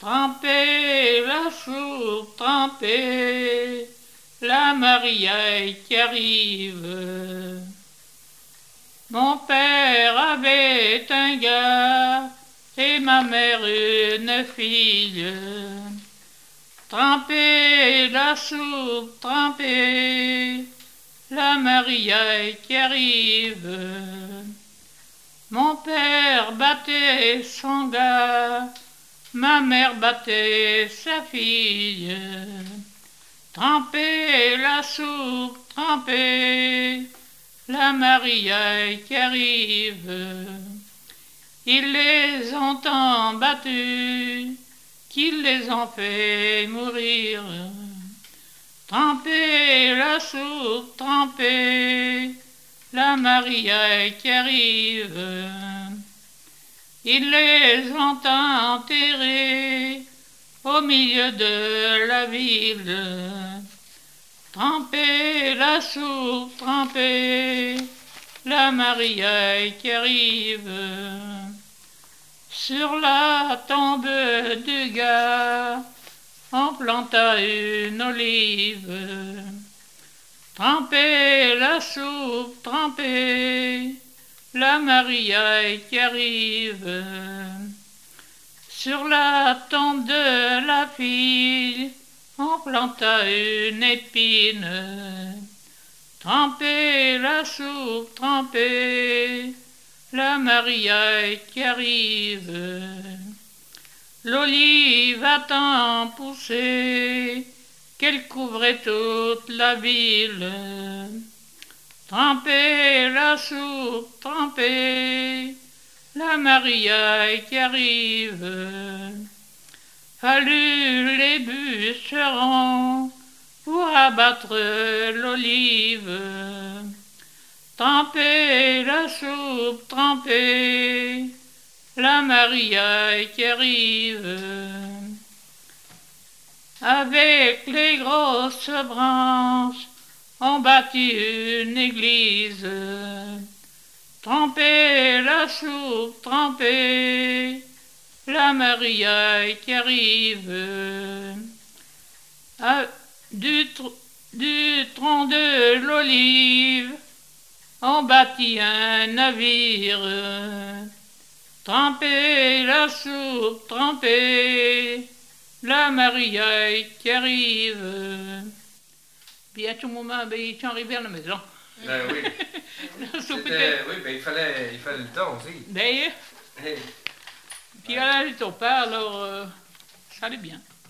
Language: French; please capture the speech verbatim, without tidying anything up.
Trempez la soupe, trempez la mariaille qui arrive. Mon père avait un gars et ma mère une fille. Trempez la soupe, trempez la mariaille qui arrive. Mon père battait son gars, ma mère battait sa fille. Trempez la soupe, trempez la mariaille qui arrive. Ils les ont tant battus qu'ils les ont fait mourir. Trempez la soupe, trempez la mariaille qui arrive. Ils les ont enterrés au milieu de la ville. Trempez la soupe, trempez la mariaille qui arrive. Sur la tombe du gars, on planta une olive. Trempez la soupe, trempez la mariaille qui arrive. Sur la tombe de la fille, on planta une épine. Trempez la soupe, trempez la mariaille qui arrive. L'olive a tant poussé qu'elle couvrait toute la ville. Trempez la soupe, trempez la mariaille qui arrive. Fallut les bûcherons pour abattre l'olive. Trempez la soupe, trempez la mariaille qui arrive. Avec les grosses branches, on bâtit une église. Trempez la soupe, trempez la mariaille qui arrive. Ah, du, tr- du tronc de l'olive, on bâtit un navire. Trempez la soupe, trempez la mariaille qui arrive. Puis à tout moment, ben, ils sont arrivés à la maison. Ben oui. La soupe C'était- était... oui, ben il fallait, il fallait le temps aussi. Ben, Hey. puis elle était au père, alors euh, ça allait bien.